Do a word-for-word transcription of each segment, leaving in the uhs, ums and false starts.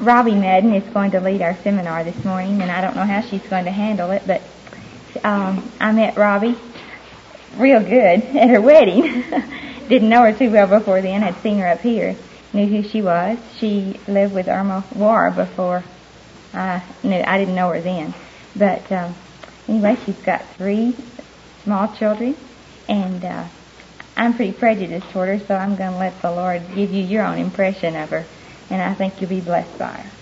Robbie Madden is going to lead our seminar this morning, and I don't know how she's going to handle it, but um, I met Robbie real good at her wedding. Didn't know her too well before then. Had seen her up here. Knew who she was. She lived with Irma War before I knew. I didn't know her then. But um, anyway, she's got three small children, and uh, I'm pretty prejudiced toward her, so I'm going to let the Lord give you your own impression of her, and I think you'll be blessed by her.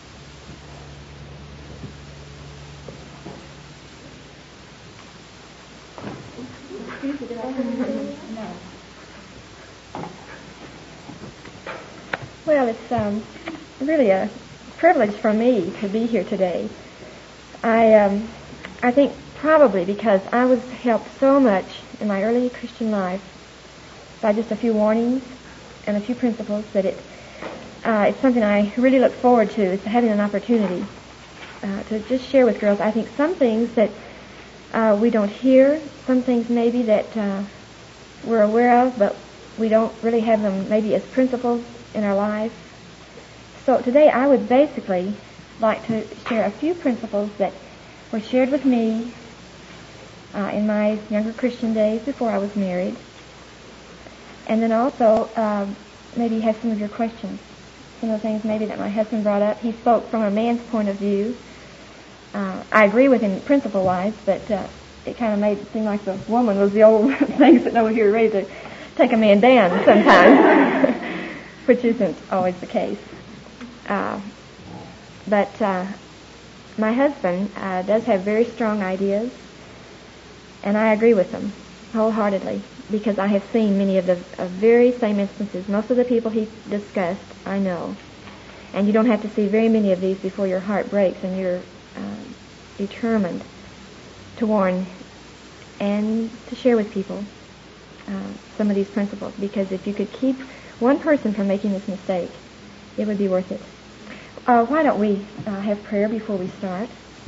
Well, it's um, really a privilege for me to be here today. I um, I think probably because I was helped so much in my early Christian life by just a few warnings and a few principles that it uh, it's something I really look forward to, is having an opportunity uh, to just share with girls. I think some things that uh, we don't hear, some things maybe that uh, we're aware of, but we don't really have them maybe as principles in our life. So today I would basically like to share a few principles that were shared with me uh, in my younger Christian days before I was married, and then also um, maybe have some of your questions, some of the things maybe that my husband brought up. He spoke from a man's point of view. Uh, I agree with him principle-wise, but uh, it kind of made it seem like the woman was the old thing sitting over here ready to take a man down sometimes, which isn't always the case. Uh, but uh, my husband uh, does have very strong ideas, and I agree with them wholeheartedly, because I have seen many of the uh, very same instances. Most of the people he discussed, I know. And you don't have to see very many of these before your heart breaks and you're uh, determined to warn and to share with people uh, some of these principles, because if you could keep one person from making this mistake, it would be worth it. Uh, why don't we uh, have prayer before we start?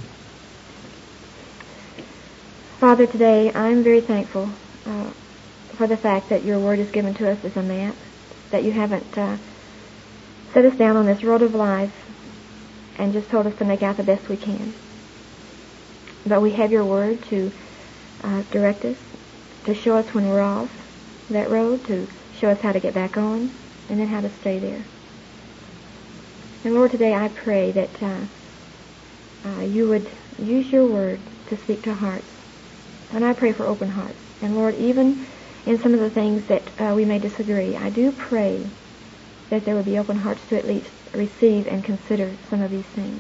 Father, today I'm very thankful uh, for the fact that your word is given to us as a map, that you haven't uh, set us down on this road of life and just told us to make out the best we can. But we have your word to uh, direct us, to show us when we're off that road, to show us how to get back on, and then how to stay there. And Lord, today I pray that uh, uh, you would use your word to speak to hearts. And I pray for open hearts. And Lord, even in some of the things that uh, we may disagree, I do pray that there would be open hearts to at least receive and consider some of these things.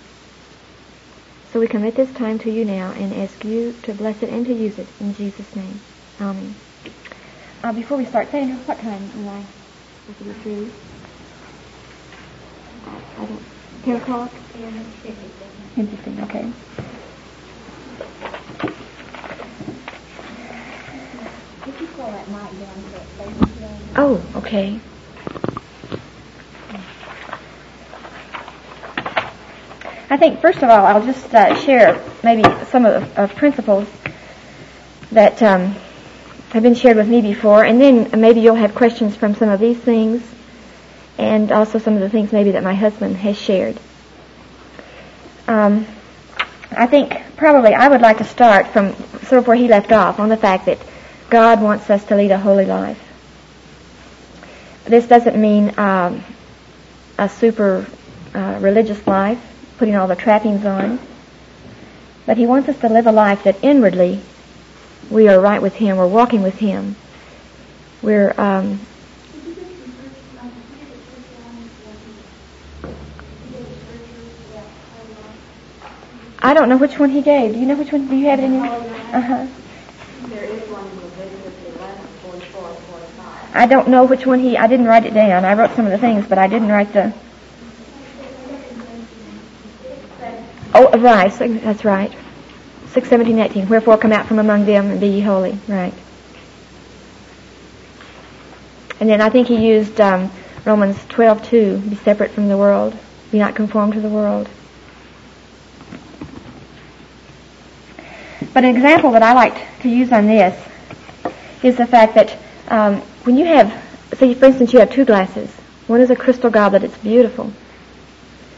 So we commit this time to you now and ask you to bless it and to use it in Jesus' name. Amen. Uh, before we start, Sandra, what time am I supposed to be through? I don't. Ten o'clock? Ten fifteen. Okay. Could you pull that mic down so it faces you? Oh, okay. I think first of all, I'll just uh, share maybe some of the of principles that um, have been shared with me before, and then maybe you'll have questions from some of these things, and also some of the things maybe that my husband has shared. Um, I think probably I would like to start from sort of where he left off, on the fact that God wants us to lead a holy life. This doesn't mean um, a super uh, religious life, putting all the trappings on, but he wants us to live a life that inwardly we are right with him, we're walking with him, we're um, I don't know which one he gave. Do you know which one? Do you have it in your? Uh-huh. There is one in Leviticus eleven, forty-four, forty-five. I don't know which one he, I didn't write it down. I wrote some of the things, but I didn't write the... Oh, right, that's right. six, seventeen, eighteen. Wherefore come out from among them and be ye holy. Right. And then I think he used um, Romans twelve two, be separate from the world, be not conformed to the world. But an example that I like to use on this is the fact that um, when you have, say for instance you have two glasses. One is a crystal goblet, it's beautiful.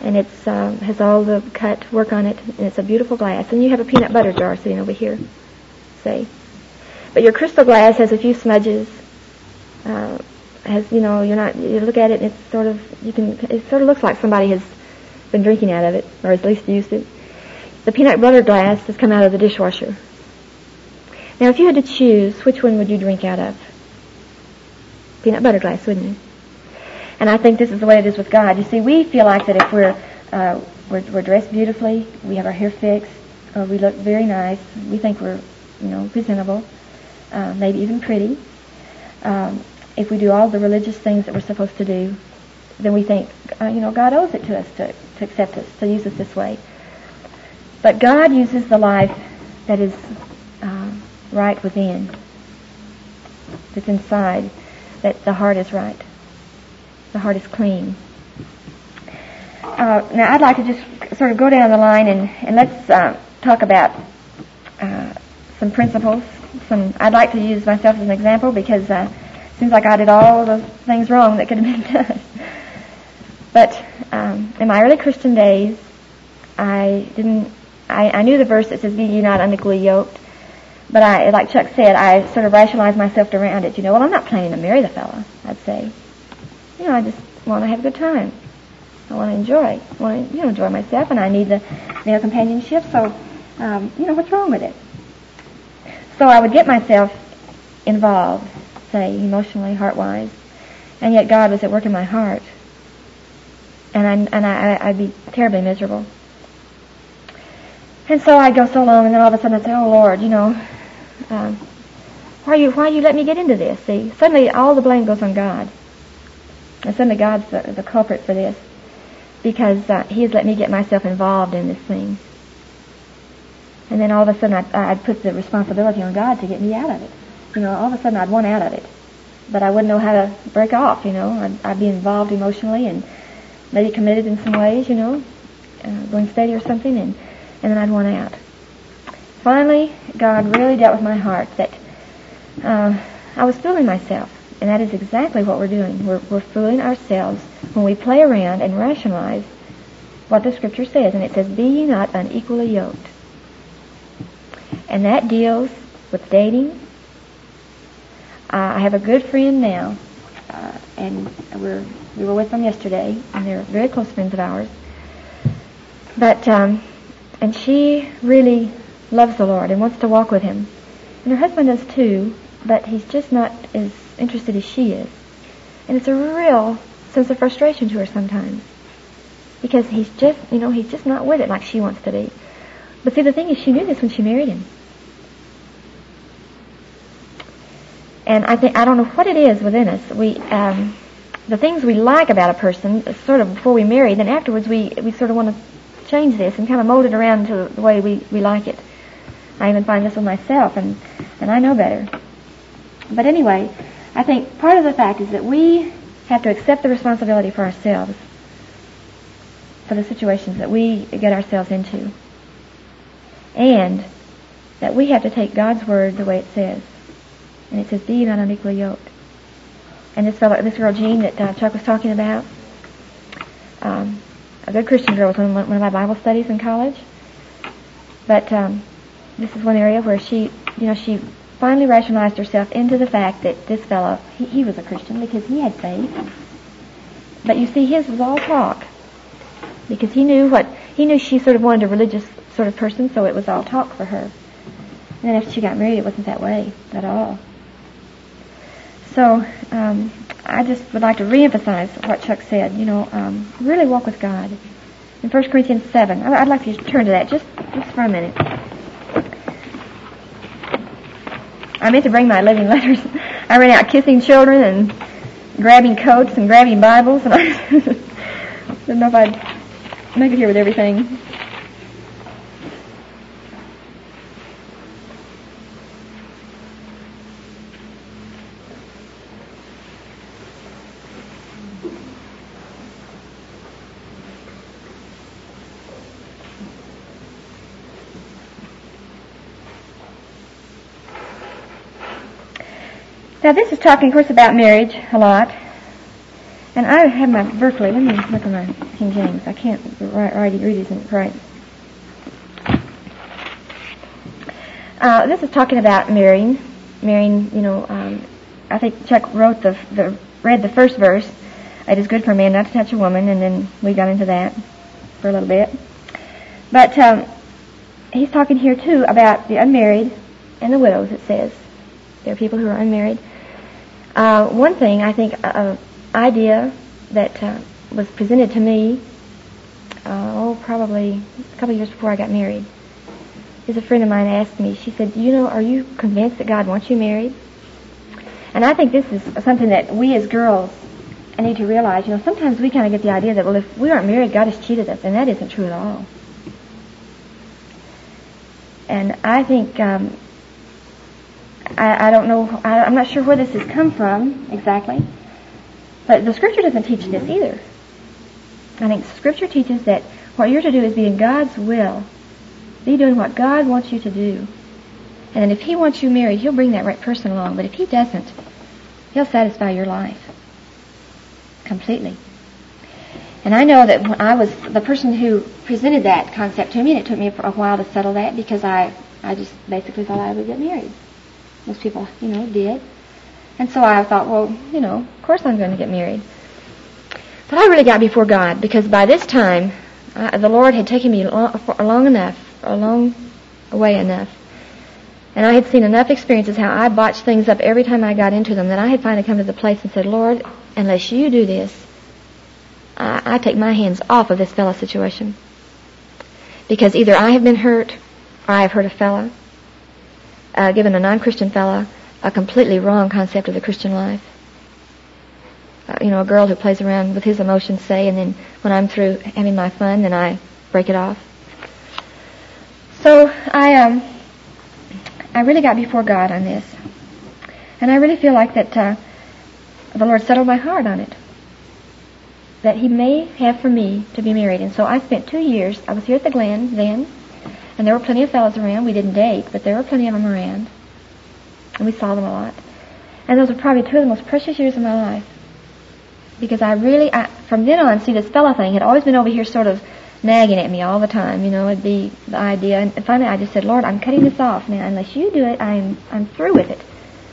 and it's um, has all the cut work on it, and it's a beautiful glass. And you have a peanut butter jar sitting over here, say. But your crystal glass has a few smudges. Uh, has you know you're not you look at it and it's sort of you can it sort of looks like somebody has been drinking out of it, or at least used it. The peanut butter glass has come out of the dishwasher. Now, if you had to choose, which one would you drink out of? Peanut butter glass, wouldn't you? And I think this is the way it is with God. You see, we feel like that if we're uh, we're, we're dressed beautifully, we have our hair fixed, or we look very nice, we think we're you know presentable, uh, maybe even pretty. Um, if we do all the religious things that we're supposed to do, then we think uh, you know God owes it to us to, to accept us, to use us this way. But God uses the life that is uh, right within, that's inside, that the heart is right. The heart is clean. Uh, now, I'd like to just sort of go down the line and, and let's uh, talk about uh, some principles. Some I'd like to use myself as an example because uh, it seems like I did all the things wrong that could have been done. But um, in my early Christian days, I didn't. I, I knew the verse that says, "Be ye not unequally yoked," but I, like Chuck said, I sort of rationalized myself around it. You know, well, I'm not planning to marry the fella. I'd say, you know, I just want to have a good time. I want to enjoy. I want to, you know, enjoy myself, and I need the male companionship. So, um, you know, what's wrong with it? So I would get myself involved, say, emotionally, heart-wise, and yet God was at work in my heart, and I and I I'd be terribly miserable. And so I'd go so long, and then all of a sudden I'd say, "Oh Lord, you know, um, why you why you let me get into this?" See, suddenly all the blame goes on God, and suddenly God's the, the culprit for this because uh, He has let me get myself involved in this thing. And then all of a sudden I'd, I'd put the responsibility on God to get me out of it. You know, all of a sudden I'd want out of it, but I wouldn't know how to break off. You know, I'd, I'd be involved emotionally and maybe committed in some ways. You know, uh, going steady or something, and. And then I'd want out. Finally, God really dealt with my heart that uh, I was fooling myself. And that is exactly what we're doing. We're, we're fooling ourselves when we play around and rationalize what the Scripture says. And it says, "Be ye not unequally yoked." And that deals with dating. Uh, I have a good friend now. Uh, and we're, we were with them yesterday. And they're very close friends of ours. But... Um, And she really loves the Lord and wants to walk with Him. And her husband does too, but he's just not as interested as she is. And it's a real sense of frustration to her sometimes. Because he's just, you know, he's just not with it like she wants to be. But see, the thing is, she knew this when she married him. And I think, I don't know what it is within us. We, um, the things we like about a person, sort of before we marry, then afterwards we, we sort of want to change this and kind of mold it around to the way we, we like it. I even find this with myself, and, and I know better. But anyway, I think part of the fact is that we have to accept the responsibility for ourselves, for the situations that we get ourselves into. And that we have to take God's word the way it says. And it says, "Be ye not unequally yoked." And this fellow, this girl Jean that uh, Chuck was talking about, um, a good Christian girl was one of my Bible studies in college. But um, this is one area where she, you know, she finally rationalized herself into the fact that this fellow, he, he was a Christian because he had faith. But you see, his was all talk. Because he knew what, he knew she sort of wanted a religious sort of person, so it was all talk for her. And then after she got married, it wasn't that way at all. So, um, I just would like to reemphasize what Chuck said. You know, um, really walk with God. In First Corinthians seven, I'd like to turn to that just, just for a minute. I meant to bring my living letters. I ran out kissing children and grabbing coats and grabbing Bibles, and I didn't know if I'd make it here with everything. Now, this is talking, of course, about marriage a lot. And I have my Berkeley. Let me look at my King James. I can't write, write, read it isn't right. Uh, this is talking about marrying. Marrying, you know, um, I think Chuck wrote the, the, read the first verse. It is good for a man not to touch a woman, and then we got into that for a little bit. But um, he's talking here, too, about the unmarried and the widows, it says. There are people who are unmarried. Uh, one thing, I think, an idea that uh, was presented to me, uh, oh, probably a couple of years before I got married, is a friend of mine asked me, she said, you know, are you convinced that God wants you married? And I think this is something that we as girls need to realize. You know, sometimes we kind of get the idea that, well, if we aren't married, God has cheated us, and that isn't true at all. And I think, um, I, I don't know, I, I'm not sure where this has come from exactly, but the Scripture doesn't teach this either. I think Scripture teaches that what you're to do is be in God's will. Be doing what God wants you to do. And then if He wants you married, He'll bring that right person along. But if He doesn't, He'll satisfy your life completely. And I know that when I was the person who presented that concept to me, and it took me a while to settle that because I, I just basically thought I would get married. Most people, you know, did. And so I thought, well, you know, of course I'm going to get married. But I really got before God because by this time, uh, the Lord had taken me long, long enough, a long way enough. And I had seen enough experiences how I botched things up every time I got into them that I had finally come to the place and said, Lord, unless you do this, I, I take my hands off of this fella situation. Because either I have been hurt or I have hurt a fella, uh, given a non-Christian fella a completely wrong concept of the Christian life. Uh, you know, a girl who plays around with his emotions, say, and then when I'm through having my fun, then I break it off. So I um, I really got before God on this. And I really feel like that uh, the Lord settled my heart on it. That He may have for me to be married. And so I spent two years, I was here at the Glen then, and there were plenty of fellows around. We didn't date, but there were plenty of them around. And we saw them a lot. And those were probably two of the most precious years of my life. Because I really, I, from then on, see, this fella thing had always been over here sort of nagging at me all the time. You know, it'd be the idea. And finally I just said, Lord, I'm cutting this off now. Unless you do it, I'm I'm through with it.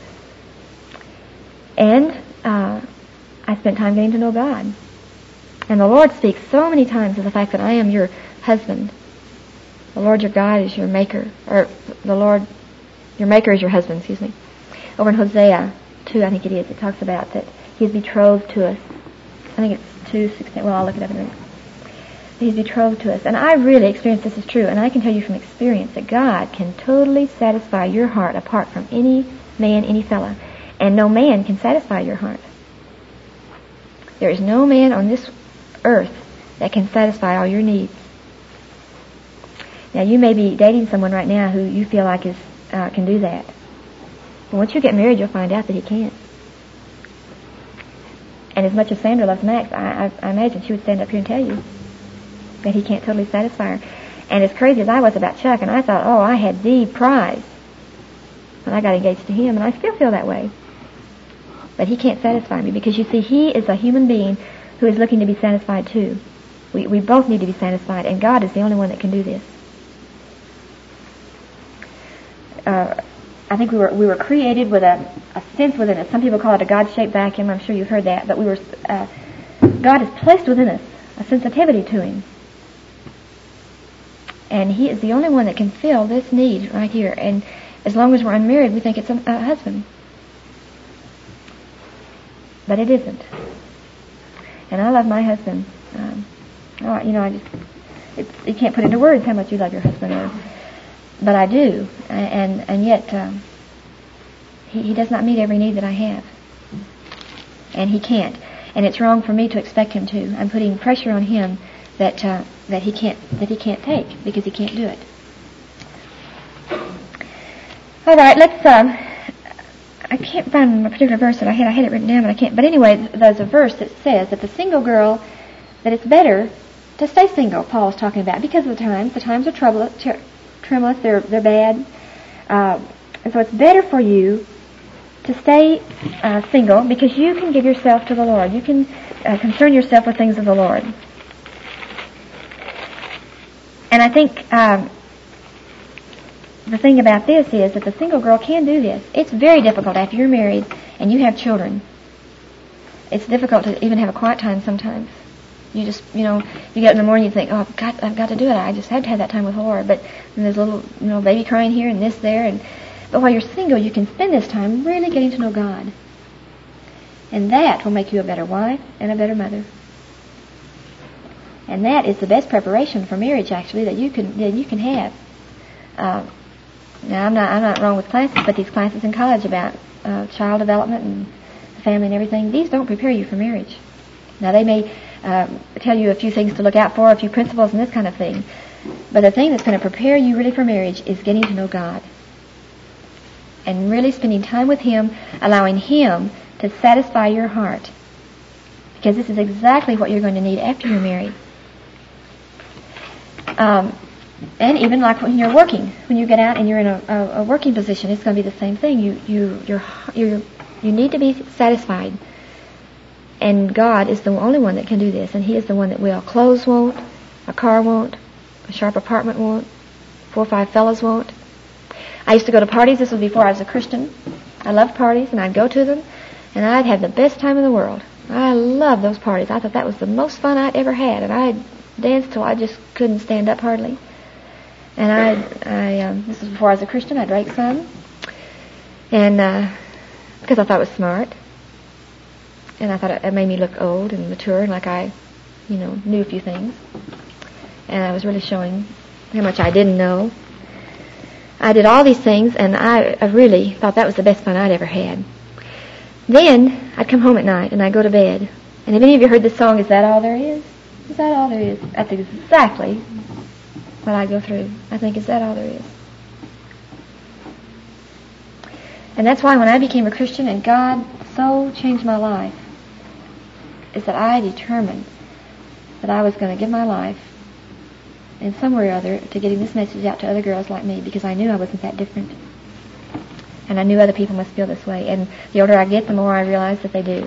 And uh, I spent time getting to know God. And the Lord speaks so many times of the fact that I am your husband. The Lord your God is your maker. Or the Lord, your maker is your husband, excuse me. Over in Hosea two, I think it is, it talks about that He is betrothed to us. I think it's two sixteen. Well, I'll look it up in a minute. He's betrothed to us. And I really experienced this is true. And I can tell you from experience that God can totally satisfy your heart apart from any man, any fella. And no man can satisfy your heart. There is no man on this earth that can satisfy all your needs. Now, you may be dating someone right now who you feel like is uh, can do that. But once you get married, you'll find out that he can't. And as much as Sandra loves Max, I, I, I imagine she would stand up here and tell you that he can't totally satisfy her. And as crazy as I was about Chuck, and I thought, oh, I had the prize when I got engaged to him, and I still feel that way. But he can't satisfy me because, you see, he is a human being who is looking to be satisfied too. We we both need to be satisfied, and God is the only one that can do this. Uh, I think we were we were created with a, a sense within us. Some people call it a God-shaped vacuum. I'm sure you've heard that. But we were uh, God has placed within us a sensitivity to Him. And He is the only one that can fill this need right here. And as long as we're unmarried, we think it's a, a husband. But it isn't. And I love my husband. Um, oh, you know, I just, it's, you can't put into words how much you love your husband. Or, but I do. And, and yet, um, he, he does not meet every need that I have. And he can't. And it's wrong for me to expect him to. I'm putting pressure on him that, uh, that he can't, that he can't take because he can't do it. All right, let's, um, I can't find a particular verse that I had. I had it written down, but I can't. But anyway, there's a verse that says that the single girl, that it's better to stay single, Paul is talking about, because of the times. The times are troublous, tremulous, they're, they're bad. Uh, and so it's better for you to stay uh, single because you can give yourself to the Lord. You can uh, concern yourself with things of the Lord. And I think um, the thing about this is that the single girl can do this. It's very difficult after you're married and you have children. It's difficult to even have a quiet time sometimes. You just, you know, you get up in the morning and you think, oh, I've got, I've got to do it. I just have to have that time with the Lord. But there's a little, you know, baby crying here and this there. And But while you're single, you can spend this time really getting to know God. And that will make you a better wife and a better mother. And that is the best preparation for marriage, actually, that you can that you can have. Uh, now, I'm not I'm not wrong with classes, but these classes in college about uh, child development and family and everything, these don't prepare you for marriage. Now, they may uh, tell you a few things to look out for, a few principles and this kind of thing. But the thing that's going to prepare you really for marriage is getting to know God. And really spending time with Him, allowing Him to satisfy your heart. Because this is exactly what you're going to need after you're married. Um, and even like when you're working, when you get out and you're in a, a, a working position, it's going to be the same thing. You you you're, you're, you need to be satisfied. And God is the only one that can do this, and He is the one that will. Clothes won't, a car won't, a sharp apartment won't, four or five fellows won't. I used to go to parties. This was before I was a Christian. I loved parties, and I'd go to them, and I'd have the best time in the world. I loved those parties. I thought that was the most fun I'd ever had, and I'd dance till I just couldn't stand up hardly. And I, I, um, this was before I was a Christian. I drank some, and uh, because I thought it was smart, and I thought it, it made me look old and mature, and like I, you know, knew a few things, and I was really showing how much I didn't know. I did all these things, and I, I really thought that was the best fun I'd ever had. Then I'd come home at night, and I'd go to bed. And have any of you heard this song, Is That All There Is? Is that all there is? That's exactly what I go through. I think, is that all there is? And that's why when I became a Christian and God so changed my life, is that I determined that I was going to give my life in some way or other to getting this message out to other girls like me, because I knew I wasn't that different. And I knew other people must feel this way. And the older I get, the more I realize that they do.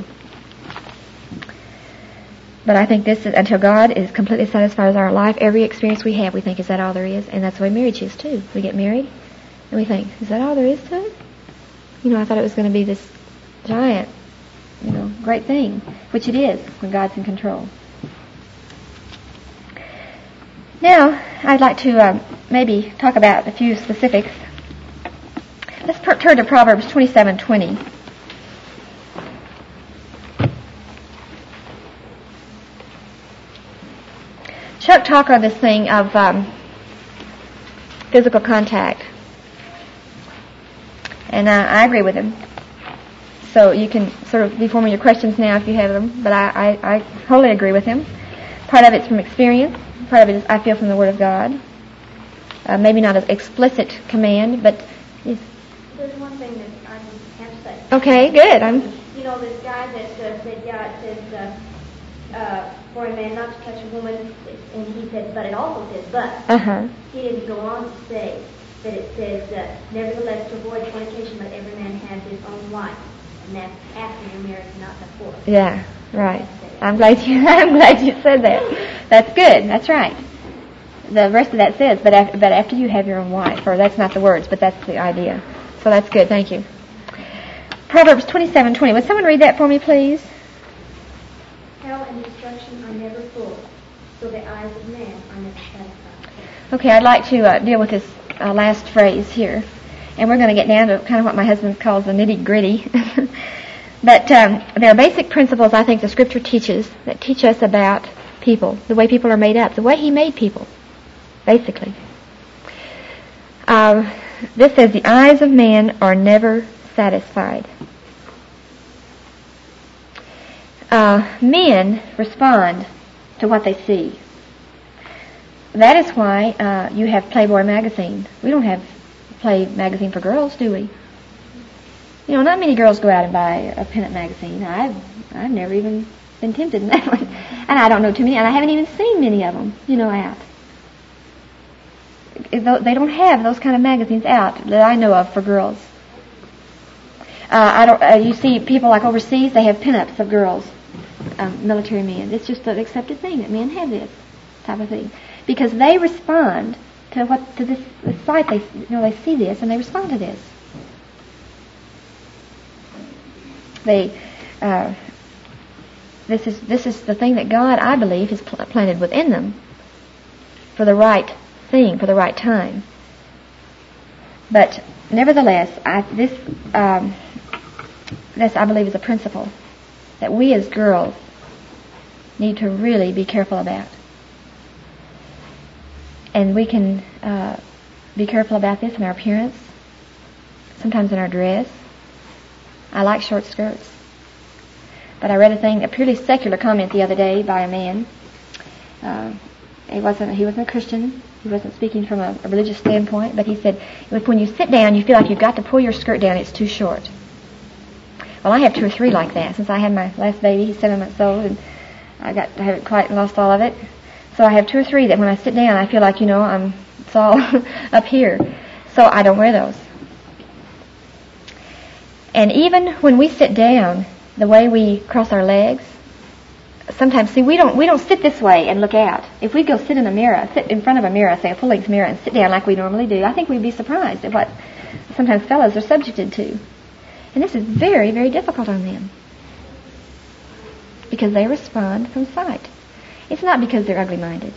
But I think this is, until God is completely satisfied with our life, every experience we have, we think, is that all there is? And that's the way marriage is, too. We get married, and we think, is that all there is to it? You know, I thought it was going to be this giant, you know, great thing, which it is when God's in control. Now, I'd like to um, maybe talk about a few specifics. Let's per- turn to Proverbs twenty-seven twenty. Chuck talked on this thing of um, physical contact, and uh, I agree with him. So you can sort of be forming your questions now if you have them, but I, I, I wholly agree with him. Part of it's from experience. Part of it is, I feel, from the Word of God. Uh, maybe not an explicit command, but... Yes. There's one thing that I have to say. Okay, good. I'm. You know, this guy that uh, said, yeah, it says, uh, uh, for a man not to touch a woman, and he said, but it also says, but. Uh-huh. He didn't go on to say that it says, uh, nevertheless, to avoid fornication, let every man have his own wife. And that's after you're married, not before. Yeah, right. I'm glad you. I'm glad you said that. That's good. That's right. The rest of that says, but after, but after you have your own wife, or that's not the words, but that's the idea. So that's good. Thank you. Proverbs twenty-seven twenty. Would someone read that for me, please? Hell and destruction are never full, so the eyes of man are never satisfied. Okay, I'd like to uh, deal with this uh, last phrase here, and we're going to get down to kind of what my husband calls the nitty-gritty. But um, there are basic principles I think the Scripture teaches that teach us about people, the way people are made up, the way He made people, basically. Uh, this says, the eyes of man are never satisfied. Uh, men respond to what they see. That is why uh, you have Playboy magazine. We don't have Play magazine for girls, do we? You know, not many girls go out and buy a pinup magazine. I've I've never even been tempted in that one. And I don't know too many, and I haven't even seen many of them, you know, out. They don't have those kind of magazines out that I know of for girls. I don't. Uh, you see people like overseas, they have pinups of girls, um, military men. It's just an accepted thing that men have this type of thing because they respond to what to this, this sight. They you know they see this and they respond to this. They. Uh, this is this is the thing that God, I believe, has pl- planted within them for the right thing, for the right time. But nevertheless, I, this um, this I believe is a principle that we as girls need to really be careful about, and we can uh, be careful about this in our appearance, sometimes in our dress. I like short skirts. But I read a thing, a purely secular comment the other day by a man. Uh, he wasn't he wasn't a Christian. He wasn't speaking from a, a religious standpoint. But he said, when you sit down, you feel like you've got to pull your skirt down. It's too short. Well, I have two or three like that. Since I had my last baby, he's seven months old, and I got I haven't quite lost all of it. So I have two or three that when I sit down, I feel like, you know, I'm it's all up here. So I don't wear those. And even when we sit down, the way we cross our legs, sometimes, see, we don't we don't sit this way and look out. If we go sit in a mirror, sit in front of a mirror, say a full-length mirror, and sit down like we normally do, I think we'd be surprised at what sometimes fellows are subjected to. And this is very, very difficult on them because they respond from sight. It's not because they're ugly-minded.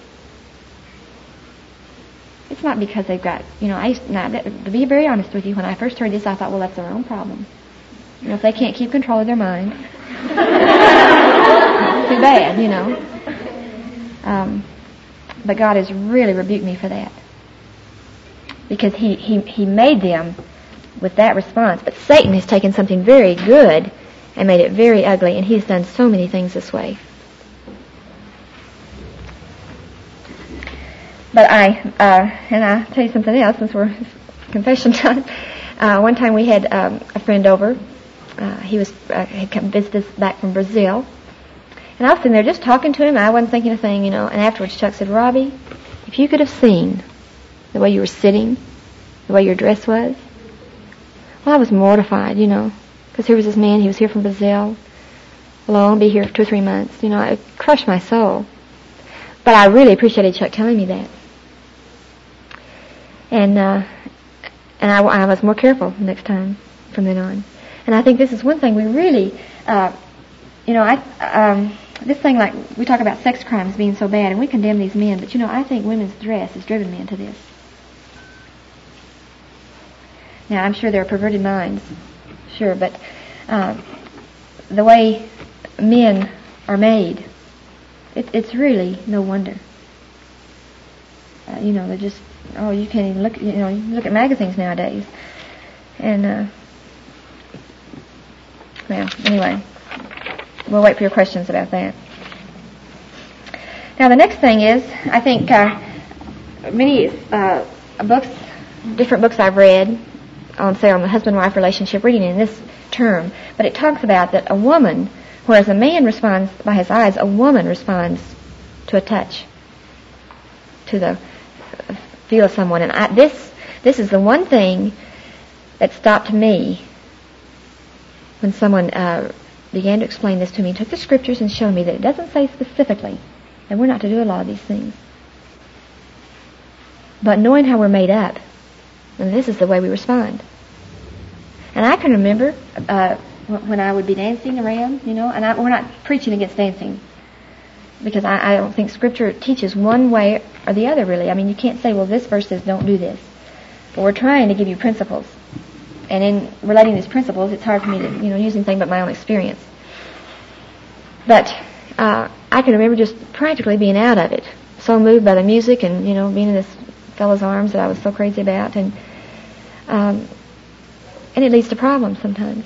It's not because they've got, you know, I used, now, to be very honest with you, when I first heard this, I thought, well, that's their own problem. You know, if they can't keep control of their mind, too bad, you know. Um, but God has really rebuked me for that. Because he, he, he made them with that response. But Satan has taken something very good and made it very ugly, and he has done so many things this way. But I, uh, and I'll tell you something else since we're confession time. Uh, one time we had um, a friend over. Uh, he was uh, had come visit us back from Brazil, and I was sitting there just talking to him. I wasn't thinking a thing, you know. And afterwards, Chuck said, "Robbie, if you could have seen the way you were sitting, the way your dress was." Well, I was mortified, you know, because here was this man. He was here from Brazil, alone, be here for two or three months. You know, it crushed my soul. But I really appreciated Chuck telling me that, and uh, and I, I was more careful next time from then on. And I think this is one thing we really, uh, you know, I um, this thing like we talk about sex crimes being so bad, and we condemn these men, but you know, I think women's dress has driven men to this. Now, I'm sure there are perverted minds, sure, but uh, the way men are made, it, it's really no wonder. Uh, you know, they're just, oh, you can't even look, you know, you look at magazines nowadays, and. Uh, Well, anyway, we'll wait for your questions about that. Now, the next thing is, I think uh, many uh, books, different books I've read on, say, on the husband-wife relationship, reading in this term, but it talks about that a woman, whereas a man responds by his eyes, a woman responds to a touch, to the feel of someone. And I, this, this is the one thing that stopped me when someone uh, began to explain this to me, took the scriptures and showed me that it doesn't say specifically that we're not to do a lot of these things. But knowing how we're made up, and this is the way we respond. And I can remember uh, when I would be dancing around, you know, and I, we're not preaching against dancing, because I, I don't think Scripture teaches one way or the other, really. I mean, you can't say, well, this verse says don't do this. But we're trying to give you principles. And in relating these principles, it's hard for me to, you know, use anything but my own experience. But uh, I can remember just practically being out of it, so moved by the music and, you know, being in this fellow's arms that I was so crazy about, and um, and it leads to problems sometimes.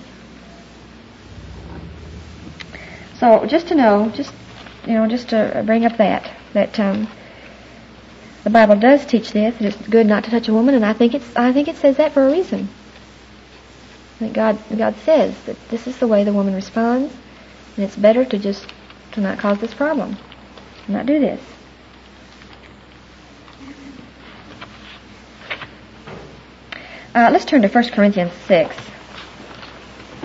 So just to know, just you know, just to bring up that that um, the Bible does teach this. That it's good not to touch a woman, and I think it's I think it says that for a reason. That God God says that this is the way the woman responds, and it's better to just to not cause this problem, not do this. Uh, let's turn to First Corinthians six.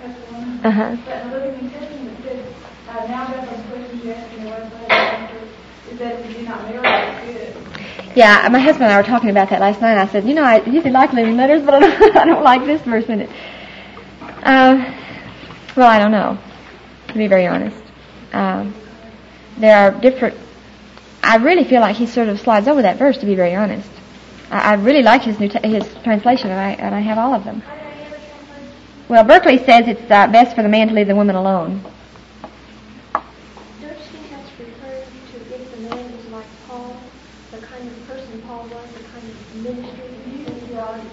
cuss woman. Uh-huh. But in the Living Testament it says, uh, now that the question you asked me was later is that if you do not marry, it's good. Yeah, my husband and I were talking about that last night. I said, you know, I usually like living letters, but I don't, I don't like this verse in it. Um, well, I don't know, to be very honest. Um, there are different... I really feel like he sort of slides over that verse, to be very honest. I, I really like his new t- his translation, and I and I have all of them. Well, Berkeley says it's uh, best for the man to leave the woman alone. Don't you think that's referring to if the man is like Paul, the kind of person Paul was, the kind of ministry he was in?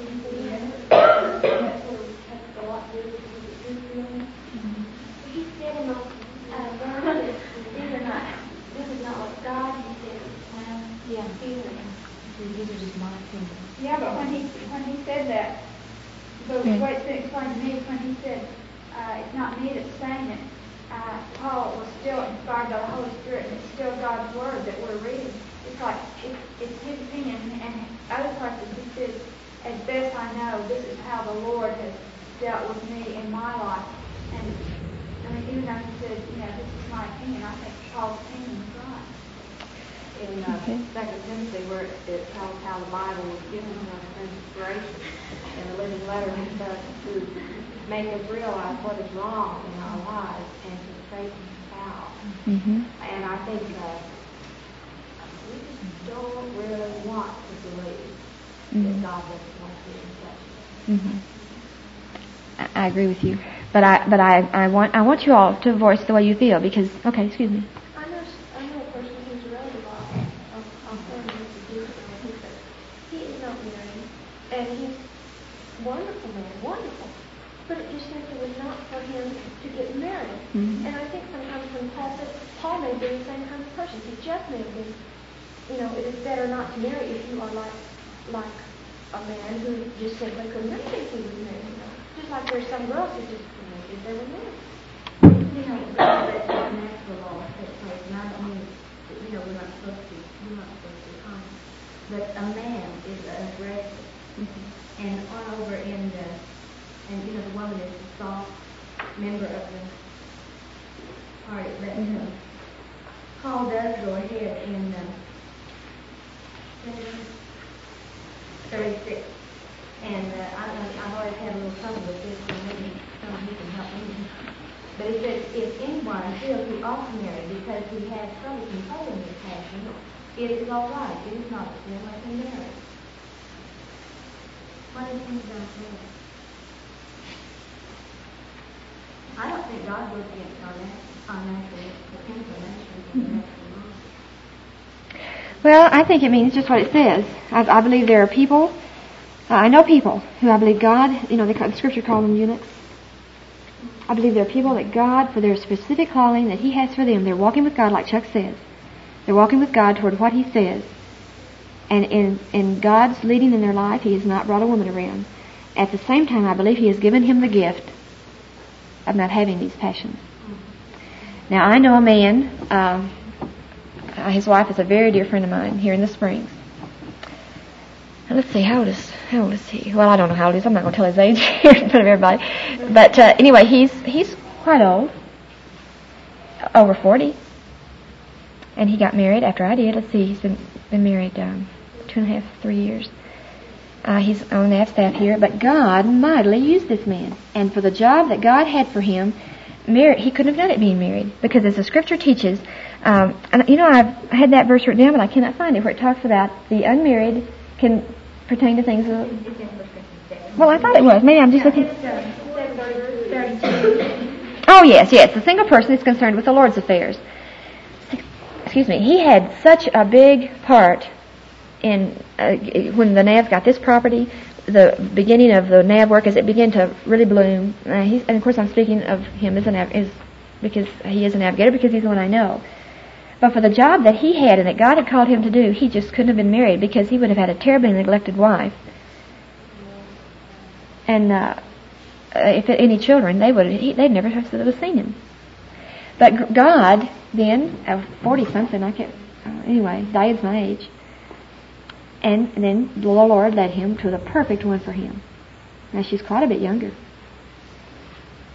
He said in the uh, verse, these are not, this is not what God, he said, well, yeah, feelings. These are just my opinion. Yeah, but when he when he said that, the Hmm. way it's been explained to me is when he said, uh, it's not me that's saying it. Uh, Paul was still inspired by the Holy Spirit, and it's still God's Word that we're reading. It's like, it, it's his opinion, and other places he says, as best I know, this is how the Lord has dealt with me in my life. And, I mean, even though he said, you know, this is my opinion, I think Paul's opinion is right. In uh, Second Timothy, where it tells how the Bible was given to us for inspiration, and the living letter and stuff to make us realize what is wrong in our lives and to straighten us out. Mm-hmm. And I think uh, we just don't really want to believe Mm-hmm. that God doesn't want to be such. Mm-hmm. I, I agree with you, but I but I, I want I want you all to voice the way you feel because okay, excuse me. I know, I know a person who's a relative of, of, of friend Mister Duke, and he said he is not married, and he's a wonderful man, wonderful, but it just simply was not for him to get married. Mm-hmm. And I think sometimes when Paul said, Paul may be the same kind of person. He just may have been, you know, it is better not to marry if you are like like a man who just simply couldn't really think he was married. You know? Just like there's some girls who just couldn't make it they were married. You know, that's our natural law takes place, and I don't mean, that, you know, we're not supposed to, we're not supposed to be common. But a man is an aggressor, mm-hmm. and on over in the, and you know, the woman is the soft member of the party. But mm-hmm. uh, Paul does go ahead in uh, thirty-six, and uh, I, I've always had a little trouble with this, so maybe some of you can help me. But it says, if anyone feels he ought to marry because he has trouble controlling his passion, it is all right. It is not a sin, let him marry. What do you think about that? I don't think God goes against our natural, our natural potential nature and natural law. Well, I think it means just what it says. I, I believe there are people, uh, I know people who I believe God, you know, the, the Scripture calls them eunuchs. I believe there are people that God, for their specific calling that He has for them, they're walking with God like Chuck says. They're walking with God toward what He says. And in, in God's leading in their life, He has not brought a woman around. At the same time, I believe He has given him the gift of not having these passions. Now, I know a man, um, uh, his wife is a very dear friend of mine here in the Springs. Now, let's see, how old is how old is he? Well, I don't know how old he is. I'm not going to tell his age here in front of everybody. But uh, anyway, he's he's quite old, over forty, and he got married after I did. Let's see, he's been been married um, two and a half, three years. Uh, he's on that staff here, but God mightily used this man, and for the job that God had for him, married, he couldn't have done it being married, because as the Scripture teaches, um, and you know, I've had that verse written down, but I cannot find it, where it talks about the unmarried can pertain to things of... Well, I thought it was. Maybe I'm just looking... Oh, yes, yes. The single person is concerned with the Lord's affairs. Excuse me. He had such a big part in... Uh, when the N A V's got this property, the beginning of the N A V work, as it began to really bloom. Uh, he's, and, of course, I'm speaking of him as a nav- is because he is a navigator, because he's the one I know. But for the job that he had and that God had called him to do, he just couldn't have been married, because he would have had a terribly neglected wife. And uh, if any children, they would he, they'd never have seen him. But God, then, at forty-something, I can't, uh, anyway, Diane's my age. And, and then the Lord led him to the perfect one for him. Now, she's quite a bit younger.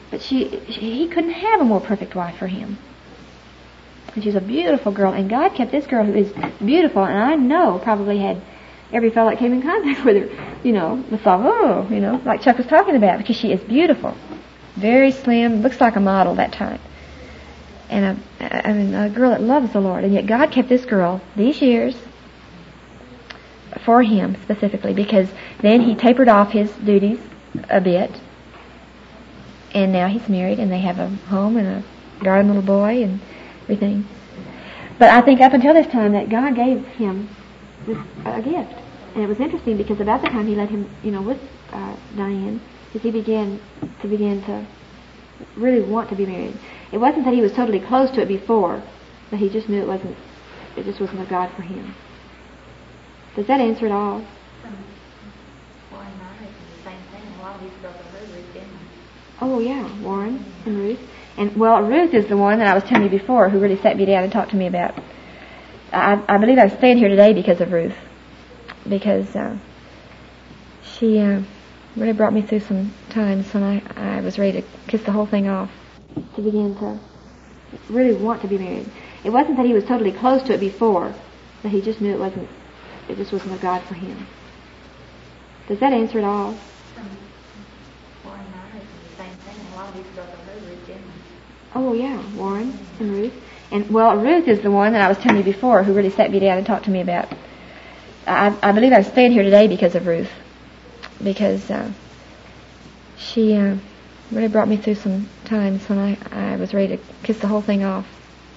But she, she he couldn't have a more perfect wife for him. And she's a beautiful girl, and God kept this girl who is beautiful, and I know probably had every fellow that came in contact with her, you know, thought, oh, you know, like Chuck was talking about, because she is beautiful. Very slim, looks like a model that time. And a, I mean, a girl that loves the Lord. And yet God kept this girl these years for him specifically, because then he tapered off his duties a bit. And now he's married, and they have a home and a darling little boy and everything. But I think up until this time that God gave him this, a gift. And it was interesting because about the time he let him, you know, with uh, Diane, because he began to begin to really want to be married. It wasn't that he was totally close to it before, but he just knew it wasn't, it just wasn't of God for him. Does that answer it all? Well, in my race is the same thing. A lot of these girls are really Ruth, didn't they? Oh, yeah, Warren and Ruth. And, well, Ruth is the one that I was telling you before who really sat me down and talked to me about. I, I believe I'm staying here today because of Ruth. Because uh, she uh, really brought me through some times when I, I was ready to kiss the whole thing off. To begin to really want to be married. It wasn't that he was totally close to it before, but he just knew it wasn't, it just wasn't of God for him. Does that answer it all? Well, in my race is the same thing. A lot of these girls are really Ruth, didn't they? Oh, yeah, Warren and Ruth. And, well, Ruth is the one that I was telling you before who really sat me down and talked to me about. I, I believe I'm staying here today because of Ruth. Because uh, she uh, really brought me through some times when I, I was ready to kiss the whole thing off.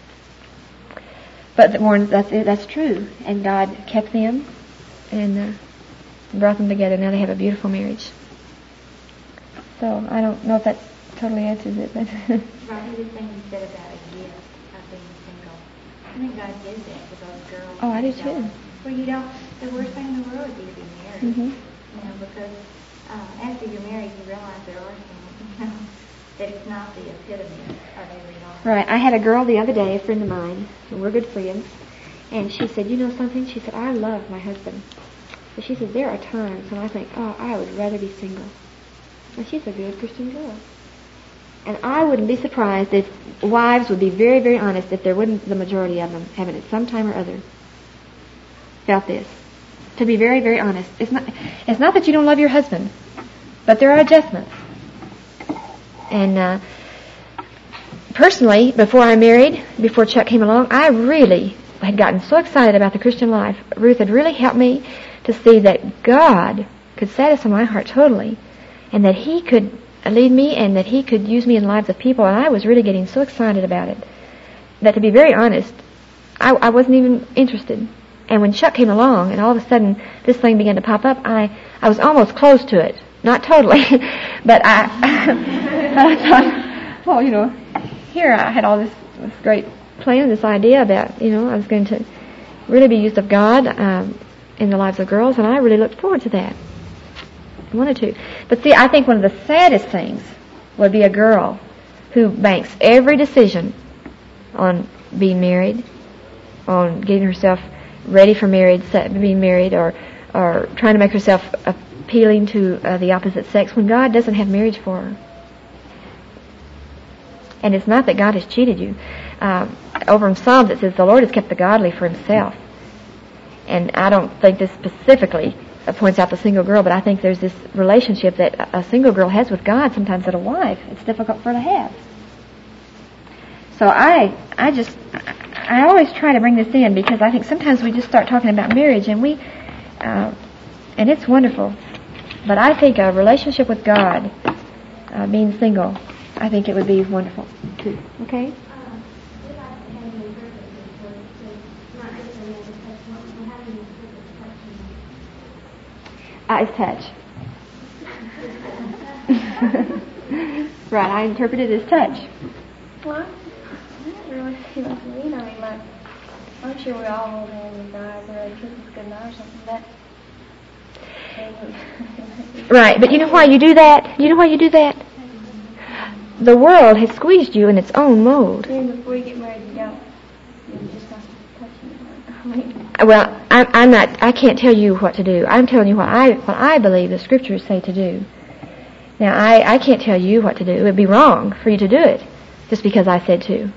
But Warren, that's that's true. And God kept them and uh, brought them together. Now they have a beautiful marriage. So I don't know if that totally answers it. But Right, the thing you said about a gift of being single. I think God did that for those girls. Oh, I do too. Well, you don't, the worst thing in the world would be to be married. Mm-hmm. You know, because uh, after you're married, you realize there are things, you know, that it's not the epitome of every life. Right. I had a girl the other day, a friend of mine, and we're good friends, and she said, you know something? She said, I love my husband. But she said, there are times when I think, oh, I would rather be single. And she's a good Christian girl. And I wouldn't be surprised if wives would be very, very honest if there wouldn't the majority of them having at some time or other felt this. To be very, very honest. It's not it's not that you don't love your husband, but there are adjustments. And uh, personally, before I married, before Chuck came along, I really had gotten so excited about the Christian life. Ruth had really helped me to see that God could satisfy my heart totally, and that He could lead me, and that He could use me in the lives of people. And I was really getting so excited about it that, to be very honest, I, I wasn't even interested. And when Chuck came along, and all of a sudden this thing began to pop up, I, I was almost close to it. Not totally, but I, I thought, well, you know, here I had all this, this great plan, this idea about, you know, I was going to really be used of God um, in the lives of girls, and I really looked forward to that. I wanted to. But see, I think one of the saddest things would be a girl who banks every decision on being married, on getting herself ready for marriage, being married, or or trying to make herself appealing to uh, the opposite sex when God doesn't have marriage for her. And it's not that God has cheated you. Um, over in Psalms it says the Lord has kept the godly for Himself. And I don't think this specifically points out the single girl, but I think there's this relationship that a single girl has with God sometimes that a wife, it's difficult for her to have. So I, I just, I always try to bring this in because I think sometimes we just start talking about marriage and we, uh, and it's wonderful. But I think a relationship with God, uh, being single, I think it would be wonderful too. Okay? Uh, it's touch. Right, I interpret it as touch. Well, I don't really see what you mean. I mean, like, I'm sure we all hold hands and eyes and really kiss us goodnight or something. That. Right, but you know why you do that? You know why you do that? The world has squeezed you in its own mold. Even before you get married, you don't. You're just not touching it. I mean. Well, I'm, I'm not. I can't tell you what to do. I'm telling you what I what I believe the Scriptures say to do. Now, I, I can't tell you what to do. It would be wrong for you to do it just because I said to.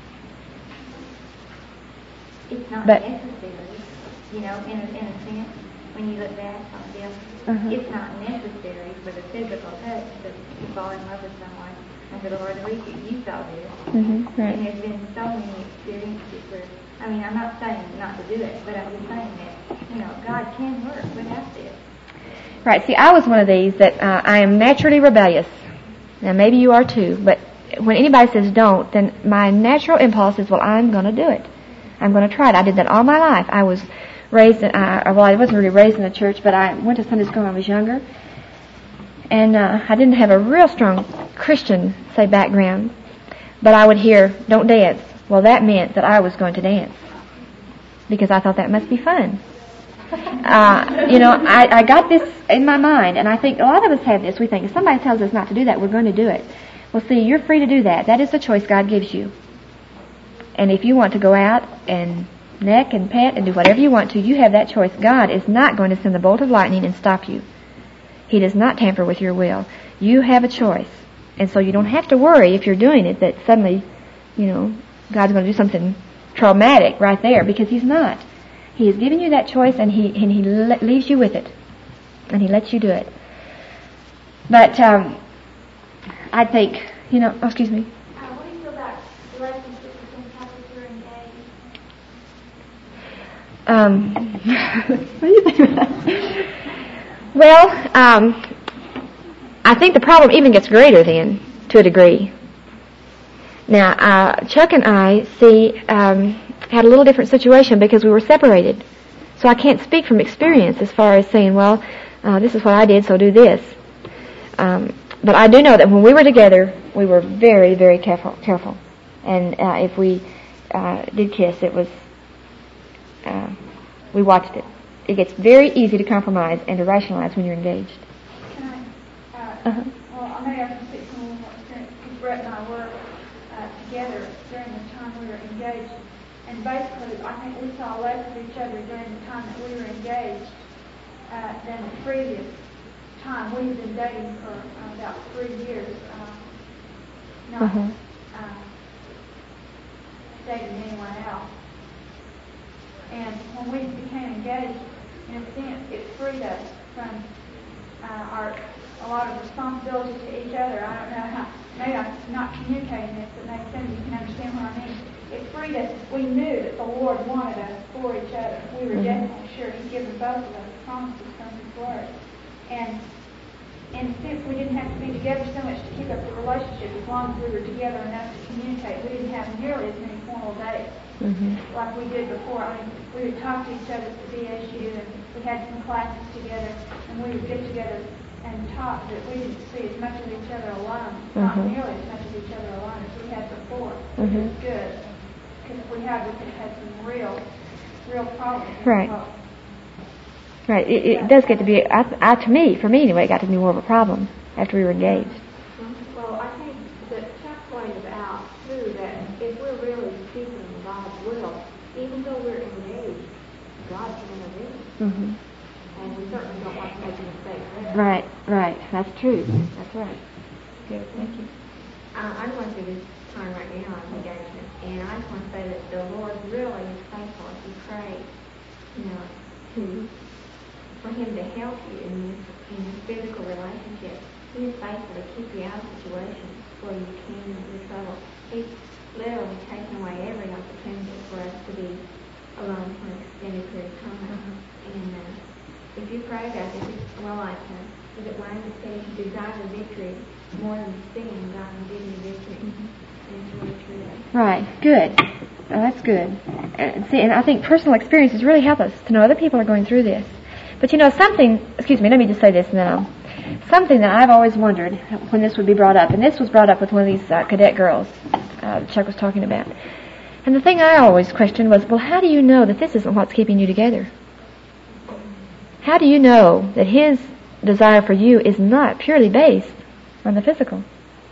It's not But- necessary, you know, in a, in a sense, when you look back on this, Uh-huh. it's not necessary for the physical touch to, to fall in love with someone. I said, Lord, at least you saw this. Mm-hmm. And Right. there's been so many experiences where, I mean, I'm not saying not to do it, but I'm just saying that, you know, God can work without this. Right. See, I was one of these that uh, I am naturally rebellious. Now, maybe you are too, but when anybody says don't, then my natural impulse is, well, I'm going to do it. I'm going to try it. I did that all my life. I was raised in, uh, well, I wasn't really raised in the church, but I went to Sunday school when I was younger. And uh, I didn't have a real strong Christian, say, background. But I would hear, don't dance. Well, that meant that I was going to dance. Because I thought that must be fun. Uh, you know, I, I got this in my mind, and I think a lot of us have this. We think if somebody tells us not to do that, we're going to do it. Well, see, you're free to do that. That is the choice God gives you. And if you want to go out and neck and pet and do whatever you want to, you have that choice. God is not going to send the bolt of lightning and stop you. He does not tamper with your will. You have a choice. And so you don't have to worry if you're doing it that suddenly, you know, God's going to do something traumatic right there, because He's not. He has given you that choice, and He and He le- leaves you with it. And He lets you do it. But um, I think, you know, oh, excuse me. Uh, what do you feel about relationships between couples who are engaged? Um, what do you think about that? Well, um, I think the problem even gets greater then, to a degree. Now, uh, Chuck and I, see, um, had a little different situation because we were separated. So I can't speak from experience as far as saying, well, uh, this is what I did, so do this. Um, but I do know that when we were together, we were very, very careful. careful. And uh, if we uh, did kiss, it was, uh, we watched it. It gets very easy to compromise and to rationalize when you're engaged. Can I, uh, Uh-huh. well, I may have to speak from a little more experience, because Brett and I were uh, together during the time we were engaged. And basically, I think we saw less of each other during the time that we were engaged uh, than the previous time. We had been dating for uh, about three years, uh, not Uh-huh. uh, dating anyone else. And when we became engaged, in a sense, it freed us from uh, our a lot of responsibility to each other. I don't know how, maybe I'm not communicating this, but maybe some of you can understand what I mean. It freed us. We knew that the Lord wanted us for each other. We were Mm-hmm. definitely sure He'd given both of us promises from His Word. And in a sense, we didn't have to be together so much to keep up the relationship. As long as we were together enough to communicate, we didn't have nearly as many formal dates Mm-hmm. like we did before. I mean, we would talk to each other at the B S U, and we had some classes together, and we would get together and talk, but we didn't see as much of each other alone, not Mhm. nearly as much of each other alone as we had before. Mhm. Which is good, because if we had, we could have had some real, real problems. Right. Well, Right. It, it does get to be, I, I, to me, for me anyway, it got to be more of a problem after we were engaged. Well, I think that Chuck pointed out, too, that if we're really seeking God's will, even though we're engaged, God can intervene. Mm-hmm. And we certainly don't want to make a mistake there. Right, right. That's true. That's right. Good, thank you. Uh, I'm going through this time right now on engagement, and I just want to say that the Lord really is faithful if you pray, you know, to, for Him to help you in this, in this physical relationship. He is faithful to keep you out of situations where you can be trouble. He's literally taken away every opportunity for us to be alone for an extended period of time. Mm-hmm. And uh, if you pray about this, it's well like uh, is it Wayne that said if you desire the victory more than sin, God will give you victory. Mm-hmm. And it's really true. Right, good. Oh, that's good. And see, and I think personal experiences really help us to know other people are going through this. But you know, something, excuse me, let me just say this and then I'll, something that I've always wondered when this would be brought up, and this was brought up with one of these uh, cadet girls uh, Chuck was talking about. And the thing I always questioned was, well, how do you know that this isn't what's keeping you together? How do you know that his desire for you is not purely based on the physical?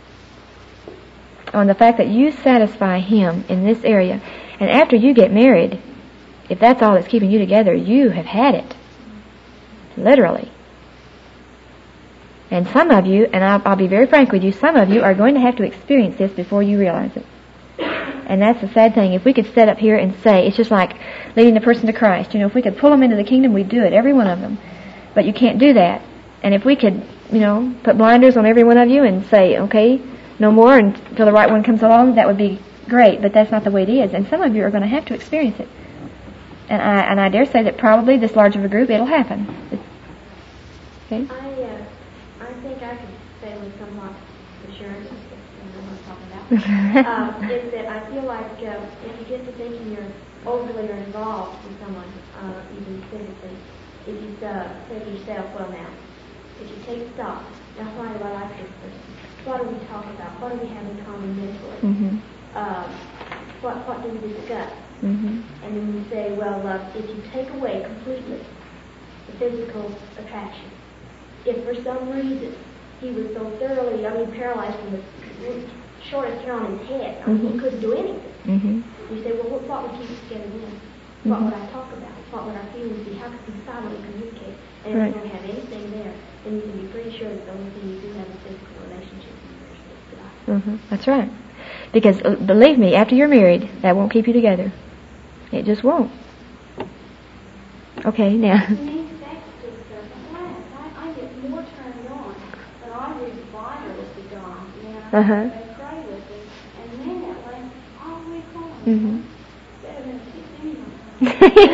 On the fact that you satisfy him in this area. And after you get married, if that's all that's keeping you together, you have had it. Literally. And some of you, and I'll, I'll be very frank with you, some of you are going to have to experience this before you realize it. And that's the sad thing. If we could sit up here and say, it's just like leading a person to Christ. You know, if we could pull them into the kingdom, we'd do it, every one of them. But you can't do that. And if we could, you know, put blinders on every one of you and say, okay, no more until the right one comes along, that would be great. But that's not the way it is. And some of you are going to have to experience it. And I and I dare say that probably this large of a group, it'll happen. Okay? I, uh, I think I can say with somewhat assurance, I know what I'm talking about, um, is that I feel like uh, if you get to thinking you're overly involved with someone, uh, even physically, if you uh, say to yourself, well now, if you take stock, now why do I like this person? What do we talk about? What do we have in common mentally? Mm-hmm. Um, what, what do we discuss? Mm-hmm. And then you say, well, uh, if you take away completely the physical attraction, if for some reason he was so thoroughly, I mean, paralyzed from the shortest hair on his head, I mean, Mm-hmm. he couldn't do anything. Mm-hmm. You say, well, what, what would keep us together then? Mm-hmm. What would I talk about? What would our feelings be? How could we silently communicate? And if Right. you don't have anything there, then you can be pretty sure that the only thing you do have is physical relationship in your life. Mm-hmm. That's right. Because, uh, believe me, after you're married, that won't keep you together. It just won't. Okay, now. To me, sex just doesn't last. I, I get more turned on, but I read the Bible with the John, and I Uh-huh. they pray with it, and then that lasts all week long. Mm-hmm. Better than sixteen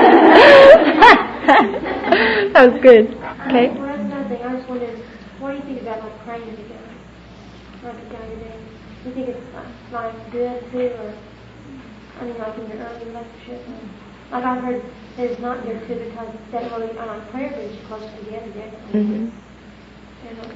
months. That was good. Okay. Well, that's another thing. I just wondered, what do you think about like praying together? Like a guy today. Do you think it's uh, like good too, or I mean, like in your early relationship? Or, like I've heard that it's not good too because that really, uh, like prayer brings you closer together, definitely. Mm-hmm. You know,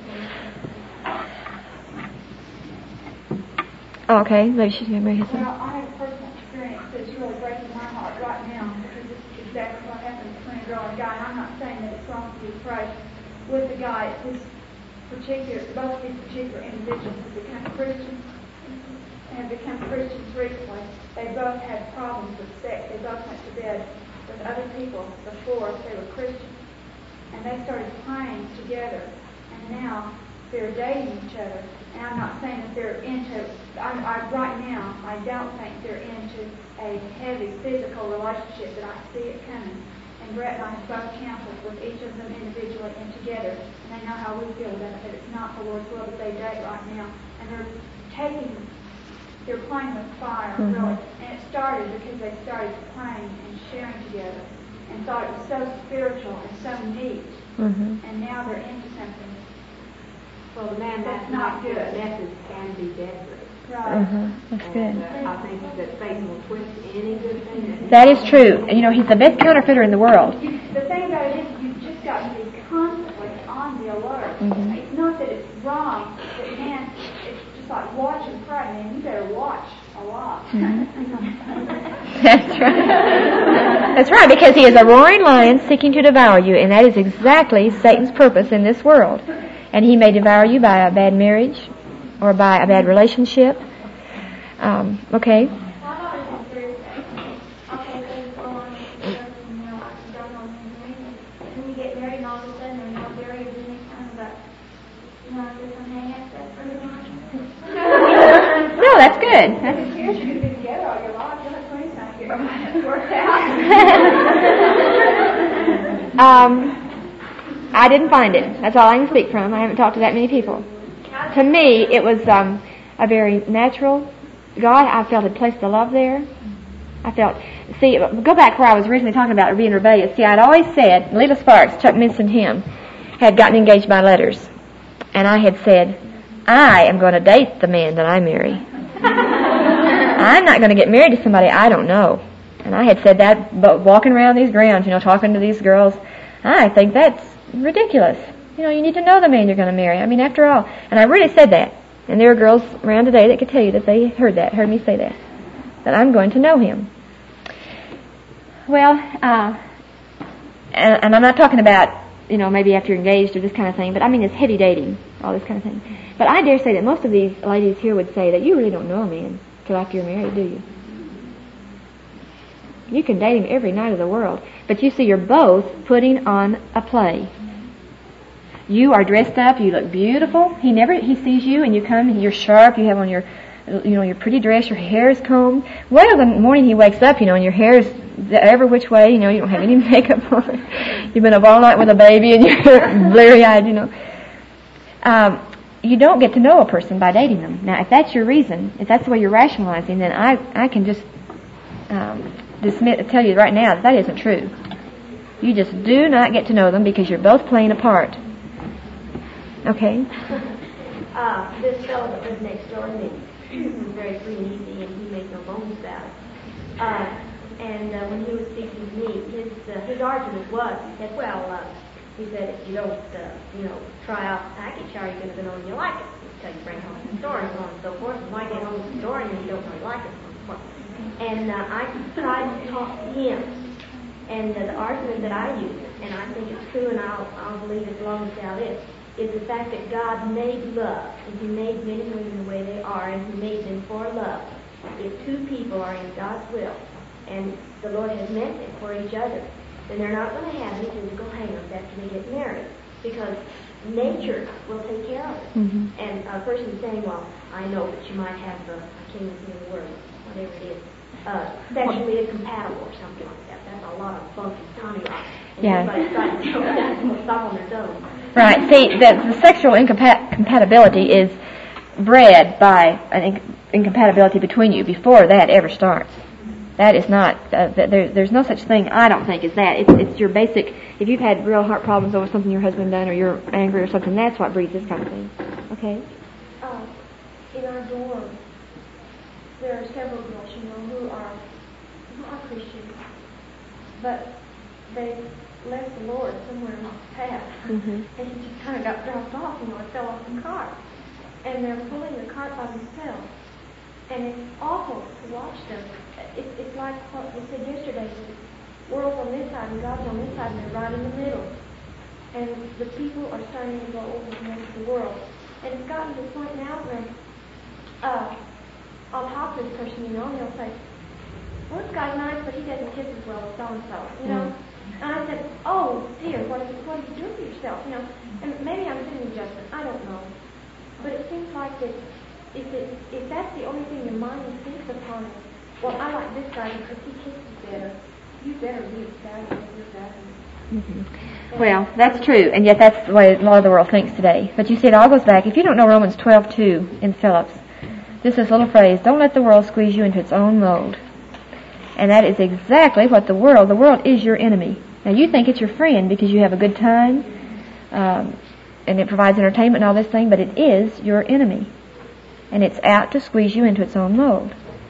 Oh, okay. Maybe she's going to bring his Well, I have a personal experience that's really breaking my heart right now because this is exactly what happened between a girl and a guy. And I'm not saying that it's wrong to be pray with the guy. This particular, both of these particular individuals have become Christians and have become Christians recently. They both had problems with sex. They both went to bed with other people before they were Christians. And they started praying together. And now they're dating each other. And I'm not saying that they're into, I, I, right now, I don't think they're into a heavy physical relationship, but I see it coming. And Brett and I have both counseled with each of them individually and together. And they know how we feel about it, that it's not the Lord's will that they date right now. And they're taking, they're playing with fire, Mm-hmm. really. And it started because they started praying and sharing together and thought it was so spiritual and so neat. Mm-hmm. And now they're into something. Well, the man That's that's not not good. good message can be deadly. Right. Uh-huh. That's And good. uh, I think that Satan will twist any good thing. That is true. You know, he's the best counterfeiter in the world. You, the thing about it is, you've just got to be constantly on the alert. Mhm. It's not that it's wrong, but man, it's just like watch and pray. Man, you better watch a lot. That's right. That's right, because he is a roaring lion seeking to devour you, and that is exactly Satan's purpose in this world. And he may devour you by a bad marriage or by a bad relationship. Um, okay. How about if there's, okay, things go on in the church and you know, I don't know anything, and then you get married and all of a sudden they're not married and they kind of got, you know, different hang-ups that pretty much. No, that's good. That's Years you've been together all your life, you'll have twenty times to get everything worked out. um, I didn't find it. That's all I can speak from. I haven't talked to that many people. To me, it was um, a very natural. God, I felt had placed the love there. I felt, see, go back where I was originally talking about being rebellious. See, I'd always said, Leela Sparks, Chuck mentioned him, had gotten engaged by letters. And I had said, I am going to date the man that I marry. I'm not going to get married to somebody I don't know. And I had said that, but walking around these grounds, you know, talking to these girls, I think that's ridiculous. You know, you need to know the man you're going to marry. I mean, after all. And I really said that. And there are girls around today that could tell you that they heard that, heard me say that. That I'm going to know him. Well, uh, and, and I'm not talking about, you know, maybe after you're engaged or this kind of thing, but I mean it's heavy dating, all this kind of thing. But I dare say that most of these ladies here would say that you really don't know a man till after you're married, do you? You can date him every night of the world, but you see, you're both putting on a play. You are dressed up. You look beautiful. He never, he sees you and you come and you're sharp. You have on your, you know, your pretty dress. Your hair is combed. Well, the morning he wakes up, you know, and your hair is every which way. You know, you don't have any makeup on. You've been up all night with a baby and you're bleary-eyed, you know. Um, you don't get to know a person by dating them. Now, if that's your reason, if that's the way you're rationalizing, then I, I can just um, dismiss, tell you right now that that isn't true. You just do not get to know them because you're both playing a part. Okay? Uh, this fellow that lived next door to me was very free and easy, and he made no bones about it. Uh, and uh, when he was speaking to me, his uh, his argument was, he said, well, uh, he said, if you don't, uh, you know, try out the package, how are you going to know when you like it? Until you bring it home to the store and so on and so forth. And why get home to the store and you don't really like it? And so forth. And uh, I tried to talk to him. And uh, the argument that I use, and I think it's true, and I'll, I'll believe as long as thou livest, is the fact that God made love, and He made men and women the way they are, and He made them for love. If two people are in God's will, and the Lord has meant it for each other, then they're not going to have any physical hang-ups after they get married, because nature will take care of it. Mm-hmm. And a person saying, well, I know that you might have the, I can't even say the word, whatever it is, uh, sexually incompatible or something like that. That's a lot of funky Tommy rock. And yeah. everybody's trying to tell that and stop on their toes. Right. See, the, the sexual incompat- compatibility is bred by an inc- incompatibility between you before that ever starts. That is not, uh, there, there's no such thing, I don't think, as that. It's, it's your basic, if you've had real heart problems over something your husband done or you're angry or something, that's what breeds this kind of thing. Okay? Uh, in our dorm, there are several girls, you know, who are, who are Christians, but they left the Lord somewhere in the path, mm-hmm. and he just kind of got dropped off, you know, and fell off the cart. And they're pulling the cart by themselves. And it's awful to watch them. It, it's like what we said yesterday, the world's on this side and God's on this side, and they're right in the middle. And the people are starting to go over the rest of the world. And it's gotten to the point now where uh, I'll talk to this person, you know, and they'll say, well, this guy's nice, but he doesn't kiss as well as so-and-so, you know. Mm. And I said, oh, dear, what is what do you do for yourself, you know? And maybe I'm sitting in judgment, I don't know. But it seems like that if, it, if that's the only thing your mind thinks upon it, well, I like this guy because he kisses better, you better be better than you're better. Mm-hmm. Well, that's true, and yet that's the way a lot of the world thinks today. But you see, it all goes back. If you don't know Romans twelve two in Phillips, just this little phrase, don't let the world squeeze you into its own mold. And that is exactly what the world, the world is your enemy. Now, you think it's your friend because you have a good time, um, and it provides entertainment and all this thing, but it is your enemy. And it's out to squeeze you into its own mold.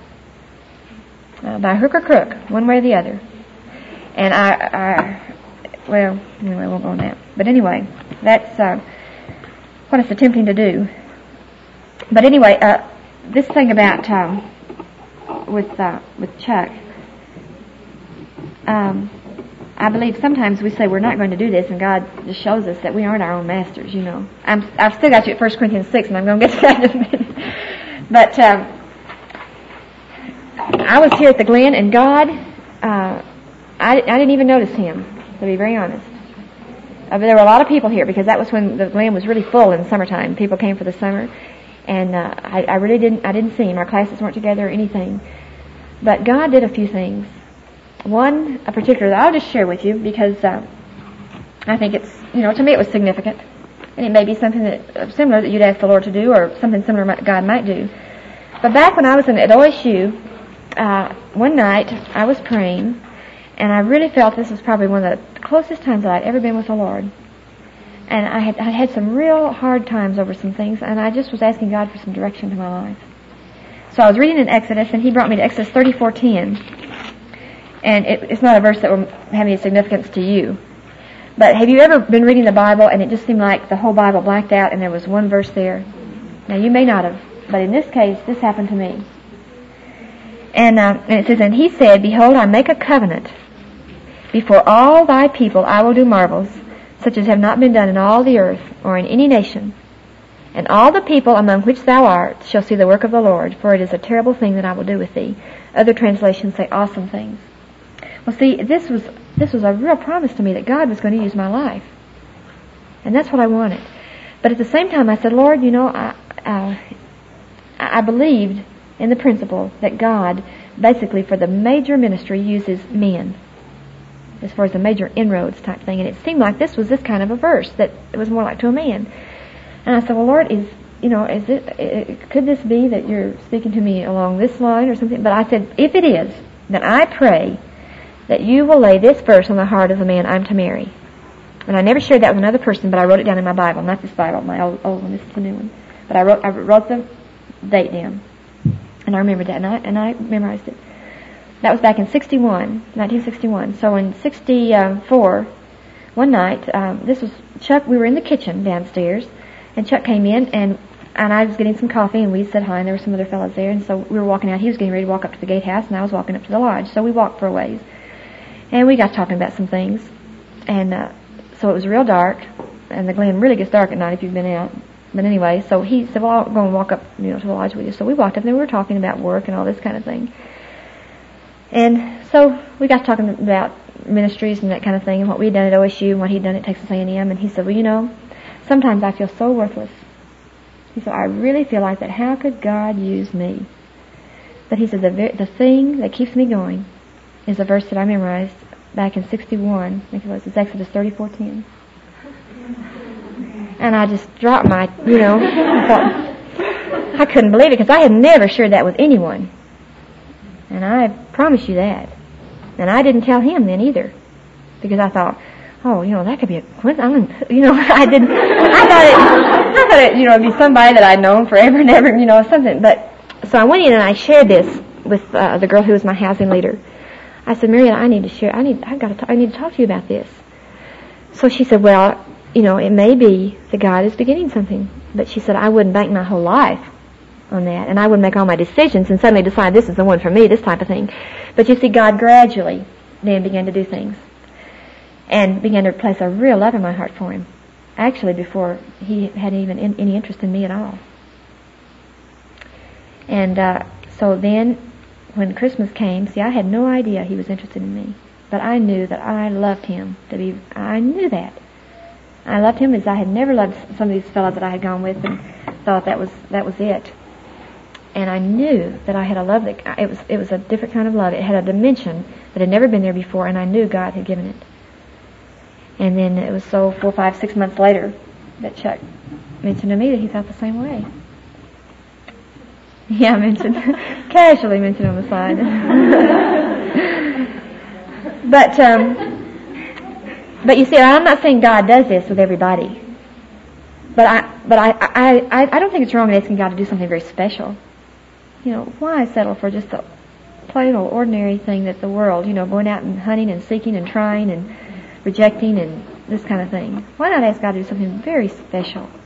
Uh, by hook or crook, one way or the other. And I, I well, anyway, we won't go on that. But anyway, that's uh, what it's attempting to do. But anyway, uh, this thing about um, with uh, with Chuck, um, I believe sometimes we say we're not going to do this, and God just shows us that we aren't our own masters. You know, I'm, I've still got you at First Corinthians six, and I'm going to get to that in a minute. But um, I was here at the Glen, and God, uh, I, I didn't even notice him, to be very honest. Uh, there were a lot of people here because that was when the Glen was really full in the summertime. People came for the summer, and uh, I, I really didn't. I didn't see him. Our classes weren't together or anything. But God did a few things. One, a particular that I'll just share with you because uh, I think it's, you know, to me it was significant, and it may be something that uh, similar that you'd ask the Lord to do, or something similar God might do. But back when I was in, at O S U, uh, one night I was praying, and I really felt this was probably one of the closest times that I'd ever been with the Lord. And I had I had some real hard times over some things, and I just was asking God for some direction to my life. So I was reading in Exodus, and He brought me to Exodus thirty-four ten. And it, it's not a verse that will have any significance to you. But have you ever been reading the Bible, and it just seemed like the whole Bible blacked out, and there was one verse there? Now, you may not have, but in this case, this happened to me. And, uh, and it says, and He said, behold, I make a covenant. Before all thy people I will do marvels, such as have not been done in all the earth, or in any nation. And all the people among which thou art shall see the work of the Lord, for it is a terrible thing that I will do with thee. Other translations say awesome things. Well, see, this was this was a real promise to me that God was going to use my life. And that's what I wanted. But at the same time, I said, Lord, you know, I, uh, I believed in the principle that God, basically for the major ministry, uses men, as far as the major inroads type thing. And it seemed like this was this kind of a verse, that it was more like to a man. And I said, well, Lord, is, you know, is it, it, could this be that you're speaking to me along this line or something? But I said, if it is, then I pray that you will lay this verse on the heart of the man I'm to marry. And I never shared that with another person, but I wrote it down in my Bible. Not this Bible, my old, old one. This is the new one. But I wrote, I wrote the date down. And I remembered that, and I, and I memorized it. That was back in sixty-one, nineteen sixty-one. So in sixty-four, one night, um, this was Chuck, we were in the kitchen downstairs, and Chuck came in, and and I was getting some coffee, and we said hi, and there were some other fellows there, and so we were walking out. He was getting ready to walk up to the gatehouse, and I was walking up to the lodge. So we walked for a ways. And we got talking about some things. And uh, so it was real dark, and the Glen really gets dark at night if you've been out. But anyway, so he said, well, I'll go and walk up, you know, to the lodge with you. So we walked up, and we were talking about work and all this kind of thing. And so we got talking about ministries and that kind of thing, and what we'd done at O S U and what he'd done at Texas A and M. And he said, well, you know, sometimes I feel so worthless. He said, I really feel like that. How could God use me? But he said, the the thing that keeps me going is a verse that I memorized back in sixty-one. I think it was. It's Exodus thirty-four ten. And I just dropped my, you know, I thought, I couldn't believe it, because I had never shared that with anyone. And I promise you that. And I didn't tell him then either, because I thought, oh, you know, that could be a coincidence. You know, I didn't, I thought it, I thought it, you know, it'd be somebody that I'd known forever and ever, you know, something. But, so I went in and I shared this with uh, the girl who was my housing leader. I said, Marietta, I need to share, I need, I've got to, talk, I need to talk to you about this. So she said, well, you know, it may be that God is beginning something. But she said, I wouldn't bank my whole life on that, and I would make all my decisions and suddenly decide this is the one for me, this type of thing. But you see, God gradually then began to do things and began to place a real love in my heart for him, actually before he had even in, any interest in me at all. And uh, so then when Christmas came, see, I had no idea he was interested in me, but I knew that I loved him to be, I knew that. I loved him as I had never loved some of these fellows that I had gone with and thought that was that was it. And I knew that I had a love that it was it was a different kind of love. It had a dimension that had never been there before, and I knew God had given it. And then it was so four, five, six months later that Chuck mentioned to me that he felt the same way. Yeah, I mentioned casually mentioned on the side. but um, but you see, I'm not saying God does this with everybody. But I but I I I, I don't think it's wrong in asking God to do something very special. You know, why settle for just a plain old ordinary thing that the world, you know, going out and hunting and seeking and trying and rejecting and this kind of thing? Why not ask God to do something very special?